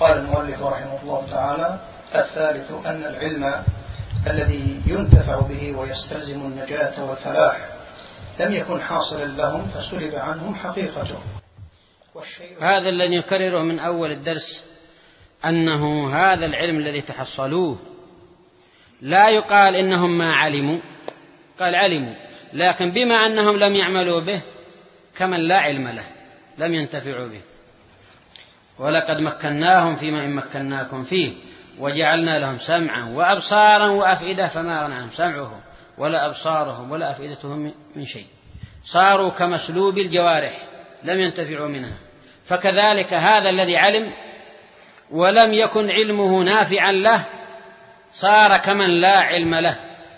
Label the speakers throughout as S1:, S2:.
S1: قال المؤلف رحمه الله تعالى: الثالث أن العلم الذي ينتفع به ويستلزم النجاة والفلاح لم يكن حاصلا لهم فسلب عنهم حقيقته.
S2: هذا الذي يكرره من أول الدرس، أنه هذا العلم الذي تحصلوه لا يقال إنهم ما علموا، قال علموا، لكن بما أنهم لم يعملوا به كمن لا علم له لم ينتفعوا به. ولقد مكناهم فيما إن مكناكم فيه وجعلنا لهم سمعا وأبصارا وأفئدة فما أغنى عنهم سمعهم ولا أبصارهم ولا أفئدتهم من شيء، صاروا كمسلوب الجوارح لم ينتفعوا منها. فكذلك هذا الذي علم ولم يكن علمه نافعا له صار كمن لا علم له،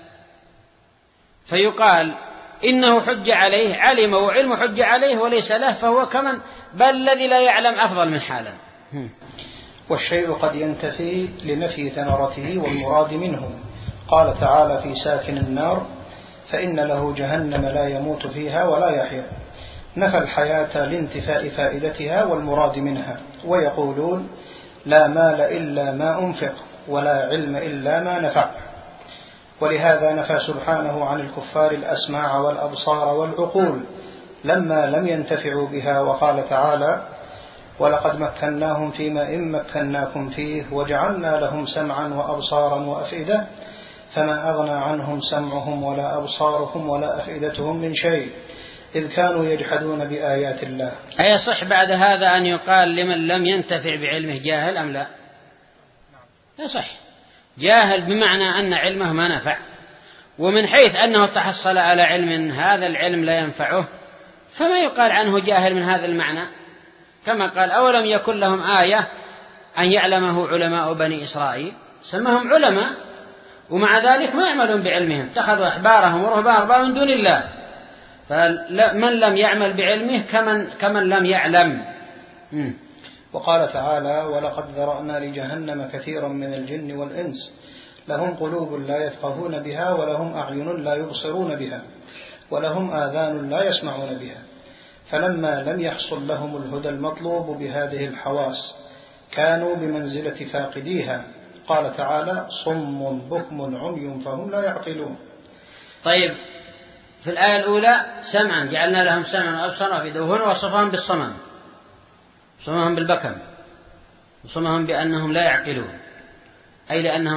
S2: فيقال إنه حج عليه، علم وعلم حج عليه وليس له، فهو كمن بل الذي لا يعلم أفضل من حالا.
S1: والشيء قد ينتفي لنفي ثمرته والمراد منه. قال تعالى في ساكن النار: فإن له جهنم لا يموت فيها ولا يحيا، نفى الحياة لانتفاء فائدتها والمراد منها. ويقولون: لا مال إلا ما أنفق ولا علم إلا ما نفع. ولهذا نفى سبحانه عن الكفار الأسماع والأبصار والعقول لما لم ينتفعوا بها، وقال تعالى: ولقد مكناهم فيما إن مكناكم فيه وجعلنا لهم سمعا وأبصارا وأفئدة فما أغنى عنهم سمعهم ولا أبصارهم ولا أفئدتهم من شيء إذ كانوا يجحدون بآيات الله.
S2: أيصح بعد هذا أن يقال لمن لم ينتفع بعلمه جاهل أم لا؟ يصح جاهل بمعنى أن علمه ما نفع، ومن حيث أنه تحصل على علم هذا العلم لا ينفعه فما يقال عنه جاهل من هذا المعنى. كما قال: أولم يكن لهم آية أن يعلمه علماء بني إسرائيل، سمهم علماء ومع ذلك ما يعملون بعلمهم، اتخذوا أحبارهم ورهبانهم من دون الله. فمن لم يعمل بعلمه كمن لم يعلم.
S1: وقال تعالى: ولقد ذرأنا لجهنم كثيرا من الجن والإنس لهم قلوب لا يفقهون بها ولهم أعين لا يبصرون بها ولهم آذان لا يسمعون بها، فلما لم يحصل لهم الهدى المطلوب بهذه الحواس كانوا بمنزلة فاقديها. قال تعالى: صم بكم عمي فهم لا يعقلون.
S2: طيب، في الآية الأولى سمعا، جعلنا لهم سمعا وأبصارا وأفئدة، وهنا وصفهم بالصمم، صمهم بالبكم، وصمهم بأنهم لا يعقلون، أي لأنهم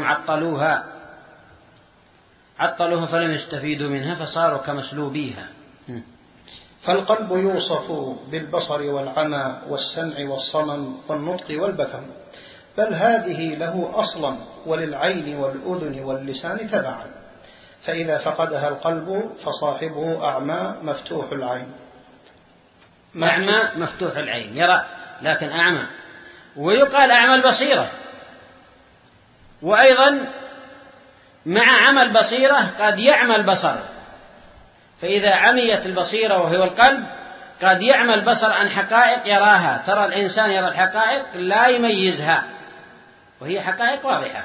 S2: عطلوها فلم يستفيدوا منها فصاروا كمسلوبيها.
S1: فالقلب يوصف بالبصر والعمى والسمع والصمم والنطق والبكم، بل هذه له أصلا وللعين والأذن واللسان تبعا، فإذا فقدها القلب فصاحبه أعمى مفتوح العين.
S2: أعمى مفتوح العين يرى لكن أعمى، ويقال أعمى البصيرة، وأيضا مع عمى البصيرة قد يعمى البصر، فإذا عميت البصيرة وهو القلب قد يعمى البصر عن حقائق يراها. ترى الإنسان يرى الحقائق لا يميزها وهي حقائق واضحة.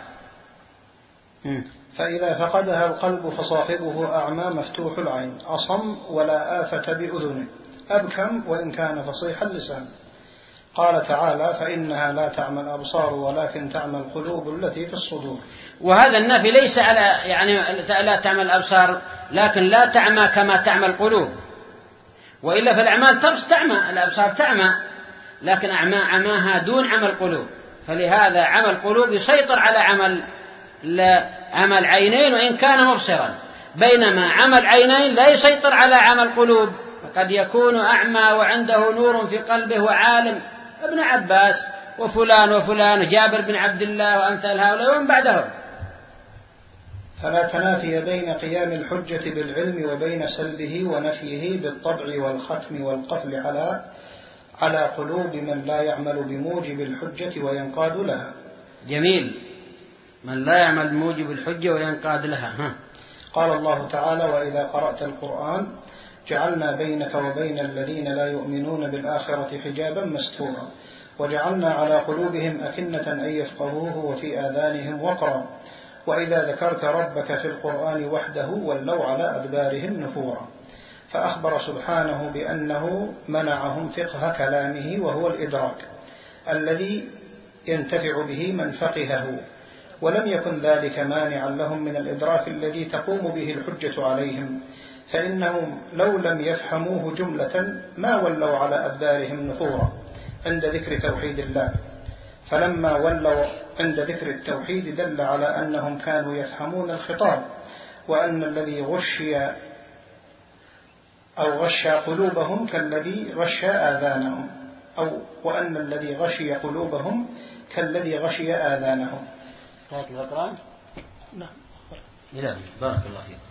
S1: فإذا فقدها القلب فصاحبه أعمى مفتوح العين، أصم ولا آفة بأذنه، أبكم وإن كان فصيح اللسان. قال تعالى: فإنها لا تعمى الأبصار ولكن تعمى القلوب التي في الصدور.
S2: وهذا النفي ليس على لا تعمى الأبصار، لكن لا تعمى كما تعمى القلوب، وإلا في الأعمال تعمى الأبصار تعمى، لكن عماها دون عمى القلوب. فلهذا عمى القلوب يسيطر على عمى العينين وإن كان مبصرا، بينما عمى العينين لا يسيطر على عمى القلوب، فقد يكون أعمى وعنده نور في قلبه وعالم، ابن عباس وفلان وفلان وجابر بن عبد الله وأمثال هؤلاء ومن بعدهم.
S1: فلا تنافي بين قيام الحجة بالعلم وبين سلبه ونفيه بالطبع والختم والقفل على قلوب من لا يعمل بموجب الحجة وينقاد لها.
S2: جميل، من لا يعمل بموجب الحجة وينقاد لها.
S1: قال الله تعالى: وإذا قرأت القرآن جعلنا بينك وبين الذين لا يؤمنون بالآخرة حجابا مستورا وجعلنا على قلوبهم أكنة أن يفقهوه وفي آذانهم وقرا وإذا ذكرت ربك في القرآن وحده ولوا على أدبارهم نفورا. فأخبر سبحانه بأنه منعهم فقه كلامه وهو الإدراك الذي ينتفع به من فقهه، ولم يكن ذلك مانعا لهم من الإدراك الذي تقوم به الحجة عليهم، فإنهم لو لم يفهموه جملة ما ولوا على أدبارهم نفورا عند ذكر توحيد الله، فلما ولوا عند ذكر التوحيد دل على أنهم كانوا يفهمون الخطاب، وأن الذي غشي أو غشى قلوبهم كالذي غشى آذانهم، وأن الذي غشي قلوبهم كالذي غشي آذانهم.
S2: نعم. بارك الله فيك.